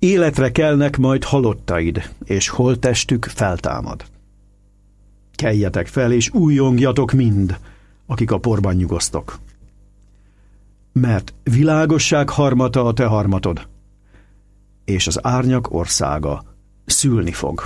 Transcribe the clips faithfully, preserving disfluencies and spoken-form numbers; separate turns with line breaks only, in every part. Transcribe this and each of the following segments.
Életre kelnek majd halottaid, és holttestük feltámad. Keljetek fel, és újjongjatok mind, akik a porban nyugosztok. Mert világosság harmata a te harmatod, és az árnyak országa szülni fog.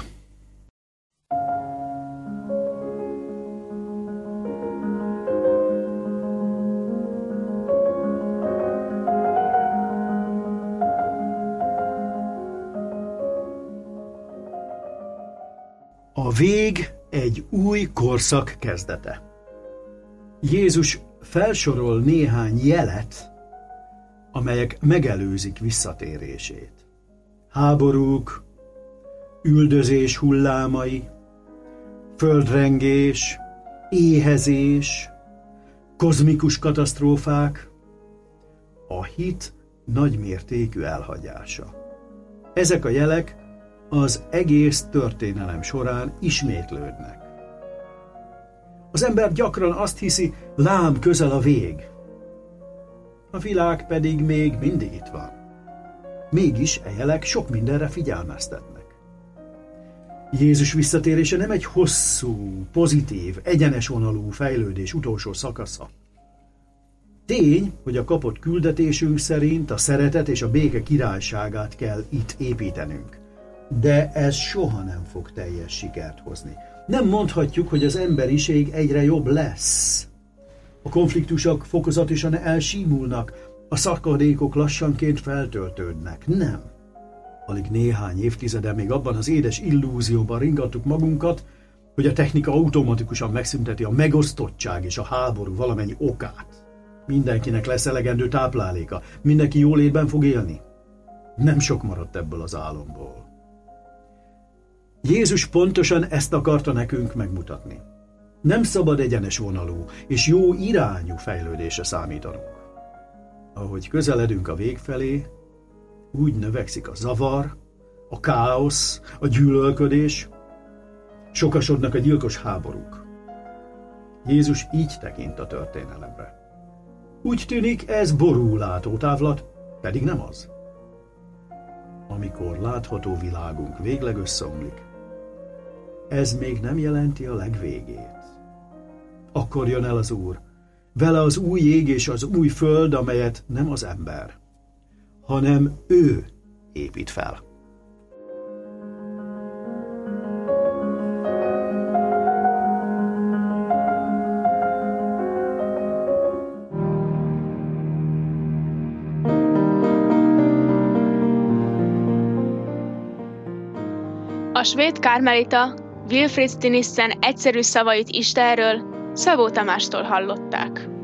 A vég egy új korszak kezdete. Jézus felsorol néhány jelet, amelyek megelőzik visszatérését. Háborúk, üldözés hullámai, földrengés, éhezés, kozmikus katasztrófák, a hit nagymértékű elhagyása. Ezek a jelek az egész történelem során ismétlődnek. Az ember gyakran azt hiszi, lám közel a vég. A világ pedig még mindig itt van. Mégis e jelek sok mindenre figyelmeztetnek. Jézus visszatérése nem egy hosszú, pozitív, egyenes vonalú fejlődés utolsó szakasza. Tény, hogy a kapott küldetésünk szerint a szeretet és a béke királyságát kell itt építenünk. De ez soha nem fog teljes sikert hozni. Nem mondhatjuk, hogy az emberiség egyre jobb lesz. A konfliktusok fokozatosan elsímulnak, a szakadékok lassanként feltöltődnek. Nem. Alig néhány évtizede még abban az édes illúzióban ringattuk magunkat, hogy a technika automatikusan megszünteti a megosztottság és a háború valamennyi okát. Mindenkinek lesz elegendő tápláléka, mindenki jólétben fog élni. Nem sok maradt ebből az álomból. Jézus pontosan ezt akarta nekünk megmutatni. Nem szabad egyenes vonalú és jó irányú fejlődésre számítanunk. Ahogy közeledünk a vég felé, úgy növekszik a zavar, a káosz, a gyűlölködés, sokasodnak a gyilkos háborúk. Jézus így tekint a történelemre. Úgy tűnik, ez borúlátó távlat, pedig nem az. Amikor látható világunk végleg összeomlik, ez még nem jelenti a legvégét. Akkor jön el az Úr, vele az új ég és az új föld, amelyet nem az ember, hanem ő épít fel.
A svéd kármelita Wilfrid Stinissen egyszerű szavait Istenről Szabó Tamástól hallották.